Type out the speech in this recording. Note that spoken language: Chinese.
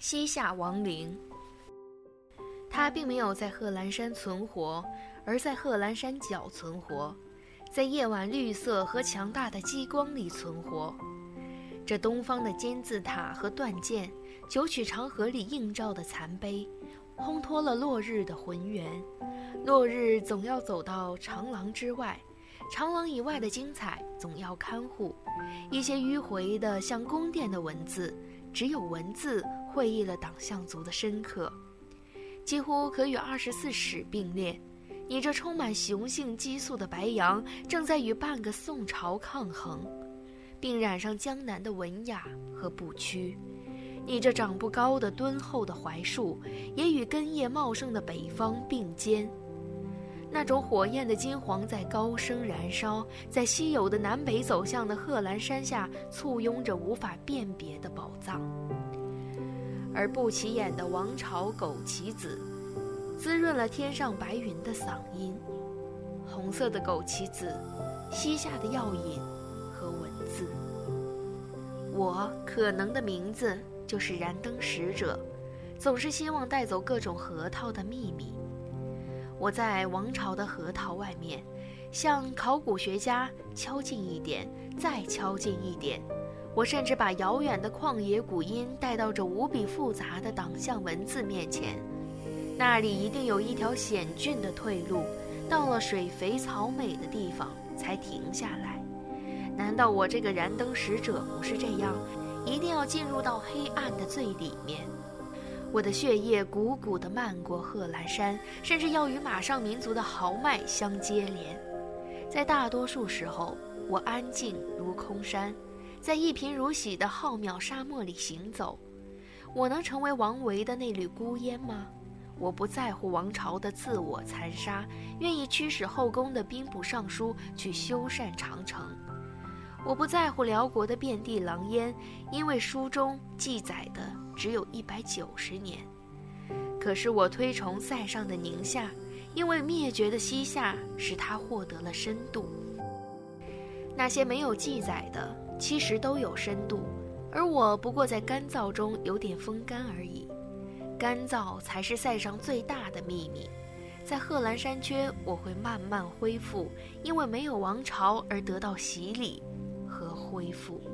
西夏王陵。他并没有在贺兰山存活，而在贺兰山脚存活，在夜晚绿色和强大的激光里存活。这东方的金字塔和断剑，九曲长河里映照的残碑，烘托了落日的浑圆。落日总要走到长廊之外，长廊以外的精彩总要看护。一些迂回的像宫殿的文字，只有文字会意了党项族的深刻，几乎可与24史并列。你这充满雄性激素的白羊，正在与半个宋朝抗衡，并染上江南的文雅和不屈。你这长不高的敦厚的槐树，也与根叶茂盛的北方并肩。那种火焰的金黄在高声燃烧，在稀有的南北走向的贺兰山下簇拥着无法辨别的宝藏。而不起眼的王朝枸杞子，滋润了天上白云的嗓音。红色的枸杞子，西夏的药引和文字。我可能的名字就是燃灯使者，总是希望带走各种核桃的秘密。我在王朝的核桃外面，向考古学家敲近一点，再敲近一点。我甚至把遥远的旷野古音带到这无比复杂的党项文字面前，那里一定有一条险峻的退路，到了水肥草美的地方才停下来。难道我这个燃灯使者不是这样，一定要进入到黑暗的最里面？我的血液汩汩地漫过贺兰山，甚至要与马上民族的豪迈相接连。在大多数时候，我安静如空山，在一贫如洗的浩渺沙漠里行走。我能成为王维的那缕孤烟吗？我不在乎王朝的自我残杀，愿意驱使后宫的兵部尚书去修缮长城。我不在乎辽国的遍地狼烟，因为书中记载的只有190年。可是我推崇塞上的宁夏，因为灭绝的西夏使它获得了深度。那些没有记载的其实都有深度，而我不过在干燥中有点风干而已。干燥才是塞上最大的秘密。在贺兰山缺，我会慢慢恢复，因为没有王朝而得到洗礼和恢复。